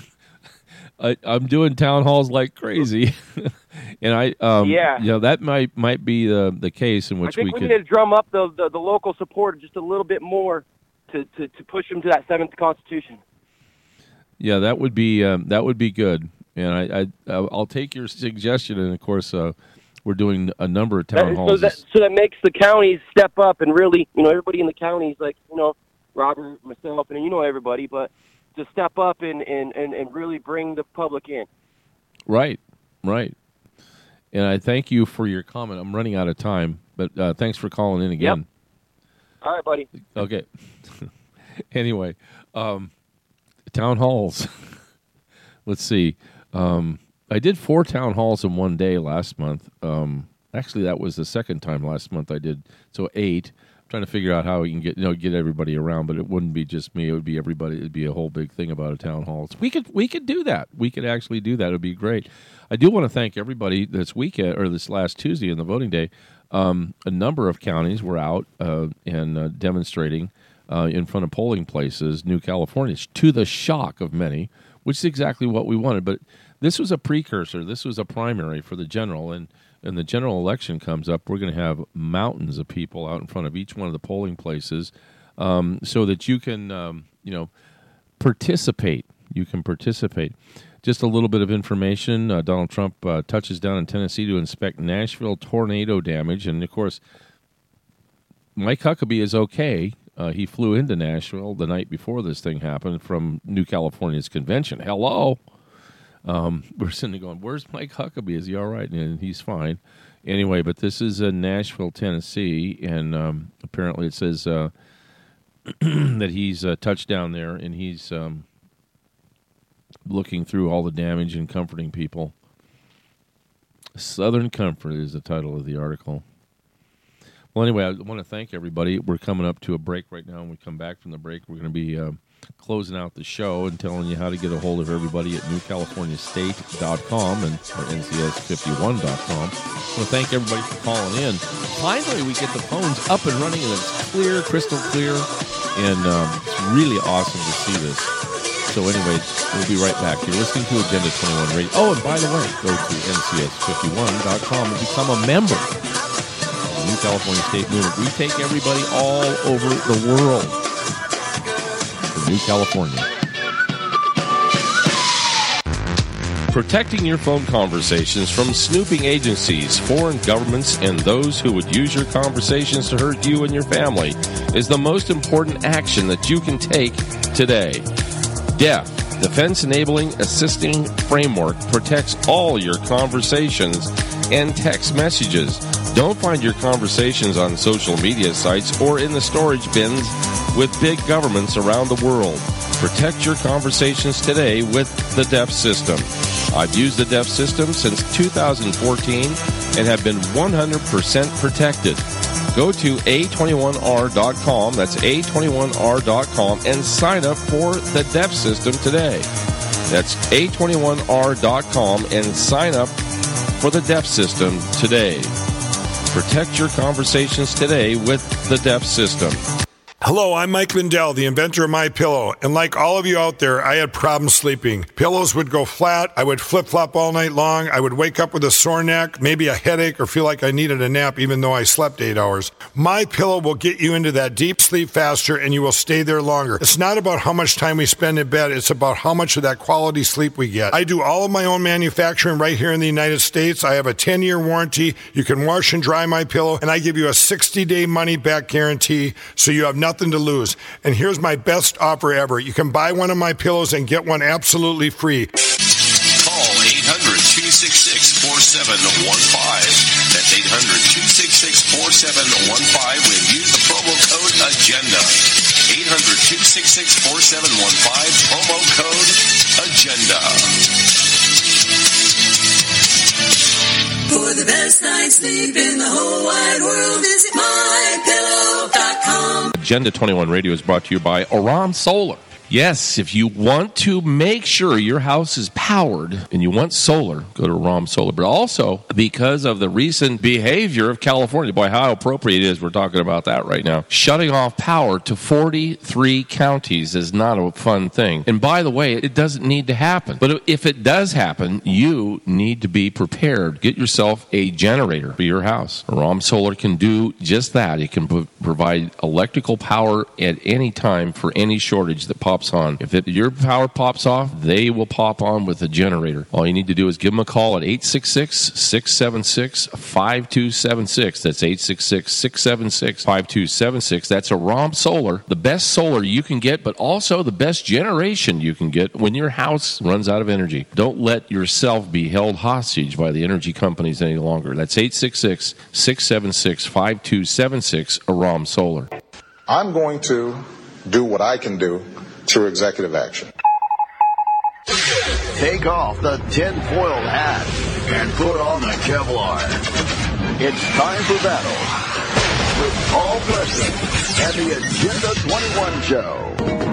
I, I'm doing town halls like crazy, and I, um, yeah, you know, that might might be the the case in which I think we, we could need to drum up the, the the local support just a little bit more to, to, to push them to that seventh Constitution. Yeah, that would be um, that would be good, and I, I I'll take your suggestion. And of course, uh, we're doing a number of town that, halls. So that so that makes the counties step up and really, you know, everybody in the counties, like you know, Robert, myself, and you know everybody, but. To step up and, and, and, and really bring the public in. Right, right. And I thank you for your comment. I'm running out of time, but uh, thanks for calling in again. Yep. All right, buddy. Okay. Anyway, um, town halls. Let's see. Um, I did four town halls in one day last month. Um, actually, that was the second time last month I did, so eight. Trying to figure out how we can get you know get everybody around, but it wouldn't be just me; it would be everybody. It'd be a whole big thing about a town hall. So we could we could do that. We could actually do that. It'd be great. I do want to thank everybody this weekend or this last Tuesday in the voting day. Um, a number of counties were out uh, and uh, demonstrating uh, in front of polling places, New California, to the shock of many, which is exactly what we wanted. But this was a precursor. This was a primary for the general, and. And the general election comes up, we're going to have mountains of people out in front of each one of the polling places um, so that you can, um, you know, participate. You can participate. Just a little bit of information. Uh, Donald Trump uh, touches down in Tennessee to inspect Nashville tornado damage. And, of course, Mike Huckabee is okay. Uh, he flew into Nashville the night before this thing happened from New California's convention. Hello. Um, we're sitting there going, where's Mike Huckabee? Is he all right? And he's fine. Anyway, but this is uh, Nashville, Tennessee, and um, apparently it says uh, that he's uh, touched down there, and he's um, looking through all the damage and comforting people. Southern Comfort is the title of the article. Well, anyway, I want to thank everybody. We're coming up to a break right now. When we come back from the break, we're going to be uh, closing out the show and telling you how to get a hold of everybody at new california state dot com and or N C S fifty-one dot com. I want to thank everybody for calling in. Finally, we get the phones up and running, and it's clear, crystal clear, and um, it's really awesome to see this. So anyway, we'll be right back. You're listening to Agenda twenty-one Radio. Oh, and by the way, go to N C S fifty-one dot com and become a member. New California State Movement. We take everybody all over the world to New California. Protecting your phone conversations from snooping agencies, foreign governments, and those who would use your conversations to hurt you and your family is the most important action that you can take today. D E F, Defense Enabling Assisting Framework, protects all your conversations and text messages. Don't find your conversations on social media sites or in the storage bins with big governments around the world. Protect your conversations today with the D E F system. I've used the D E F system since two thousand fourteen and have been one hundred percent protected. Go to A twenty-one R dot com, that's A twenty-one R dot com, and sign up for the D E F system today. That's A twenty-one R dot com and sign up for the D E F system today. Protect your conversations today with the D E F system. Hello, I'm Mike Lindell, the inventor of MyPillow, and like all of you out there, I had problems sleeping. Pillows would go flat, I would flip-flop all night long, I would wake up with a sore neck, maybe a headache, or feel like I needed a nap even though I slept eight hours. MyPillow will get you into that deep sleep faster, and you will stay there longer. It's not about how much time we spend in bed, it's about how much of that quality sleep we get. I do all of my own manufacturing right here in the United States. I have a ten-year warranty. You can wash and dry my pillow, and I give you a sixty-day money-back guarantee, so you have nothing to lose. And here's my best offer ever. You can buy one of my pillows and get one absolutely free. Call eight hundred, two six six, four seven one five. That's eight hundred, two six six, four seven one five and use the promo code AGENDA. eight hundred, two six six, four seven one five, promo code AGENDA. For the best night's sleep in the whole wide world, visit my pillow dot com. Agenda twenty-one Radio is brought to you by Aram Solar. Yes, if you want to make sure your house is powered and you want solar, go to Aram Solar. But also, because of the recent behavior of California, boy, how appropriate it is, we're talking about that right now. Shutting off power to forty-three counties is not a fun thing. And by the way, it doesn't need to happen. But if it does happen, you need to be prepared. Get yourself a generator for your house. Aram Solar can do just that. It can p- provide electrical power at any time for any shortage that pops on. If it, your power pops off, they will pop on with a generator. All you need to do is give them a call at eight six six, six seven six, five two seven six. That's eight six six, six seven six, five two seven six. That's Aram Solar, the best solar you can get, but also the best generation you can get when your house runs out of energy. Don't let yourself be held hostage by the energy companies any longer. That's eight six six, six seven six, five two seven six, Aram Solar. I'm going to do what I can do through executive action. Take off the tinfoil hat and put on the Kevlar. It's time for battle with Paul Preston and the Agenda twenty-one Show.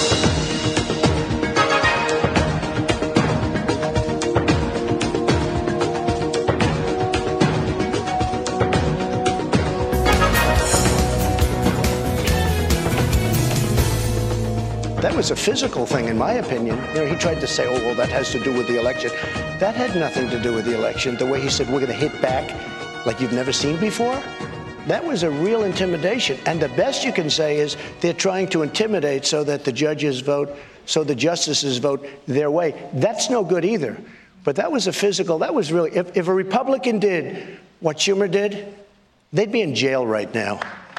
That was a physical thing, in my opinion. You know, he tried to say, oh, well, that has to do with the election. That had nothing to do with the election. The way he said, we're going to hit back like you've never seen before. That was a real intimidation. And the best you can say is they're trying to intimidate so that the judges vote, so the justices vote their way. That's no good either. But that was a physical, that was really, if, if a Republican did what Schumer did, they'd be in jail right now.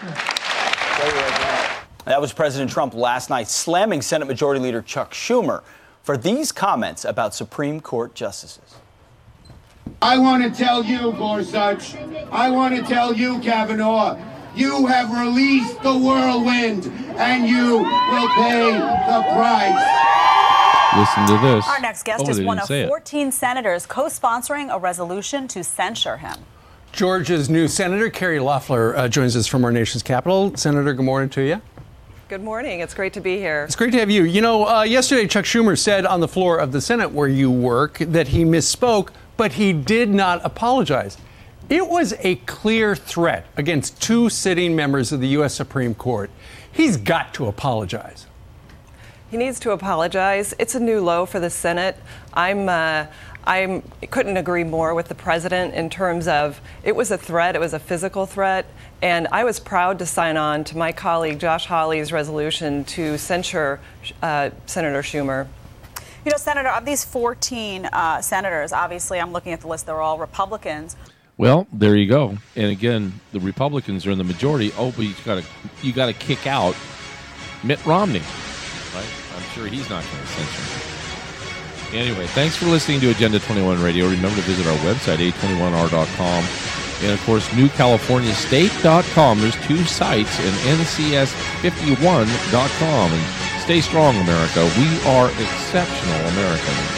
That was President Trump last night slamming Senate Majority Leader Chuck Schumer for these comments about Supreme Court justices. I want to tell you, Gorsuch, I want to tell you, Kavanaugh, you have released the whirlwind and you will pay the price. Listen to this. Our next guest oh, is one of say fourteen it. senators co-sponsoring a resolution to censure him. Georgia's new Senator Carrie Loeffler uh, joins us from our nation's capital. Senator, good morning to you. Good morning. It's great to be here. It's great to have you. You know, uh, yesterday Chuck Schumer said on the floor of the Senate where you work that he misspoke, but he did not apologize. It was a clear threat against two sitting members of the U S Supreme Court. He's got to apologize. He needs to apologize. It's a new low for the Senate. I'm uh, I couldn't agree more with the president in terms of it was a threat. It was a physical threat. And I was proud to sign on to my colleague Josh Hawley's resolution to censure uh, Senator Schumer. You know, Senator, of these fourteen uh, senators, obviously I'm looking at the list, they're all Republicans. Well, there you go. And again, the Republicans are in the majority. Oh, but you got to you got to kick out Mitt Romney, right? I'm sure he's not going to censure him. Anyway, thanks for listening to Agenda twenty-one Radio. Remember to visit our website, A twenty-one R dot com. And, of course, New California State dot com. There's two sites, and N C S fifty-one dot com. And stay strong, America. We are exceptional Americans.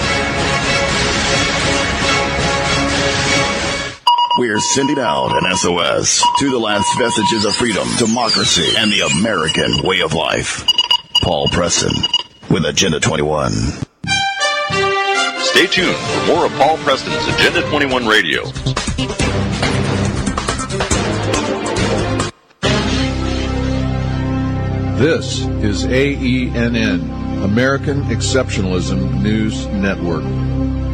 We're sending out an S O S to the last vestiges of freedom, democracy, and the American way of life. Paul Preston with Agenda twenty-one. Stay tuned for more of Paul Preston's Agenda twenty-one Radio. This is A E N N, American Exceptionalism News Network.